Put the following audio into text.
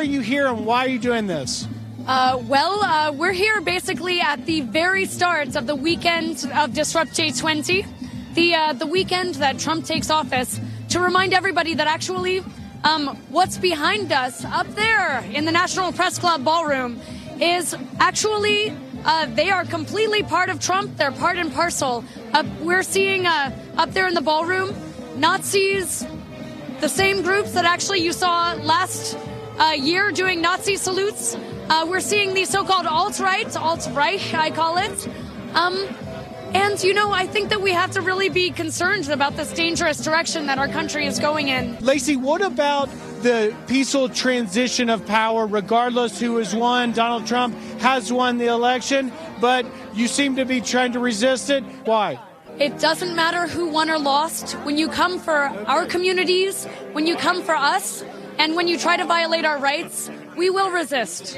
are you here and why are you doing this? We're here basically at the very start of the weekend of Disrupt J20, the weekend that Trump takes office, to remind everybody that actually what's behind us up there in the National Press Club ballroom is actually they are completely part of Trump. They're part and parcel. We're seeing up there in the ballroom Nazis, the same groups that actually you saw last year doing Nazi salutes. We're seeing the so-called alt-right, I call it. And, you know, I think that we have to really be concerned about this dangerous direction that our country is going in. Lacey, what about the peaceful transition of power, regardless who has won? Donald Trump has won the election, but you seem to be trying to resist it. Why? It doesn't matter who won or lost. When you come for our communities, when you come for us, and when you try to violate our rights, we will resist.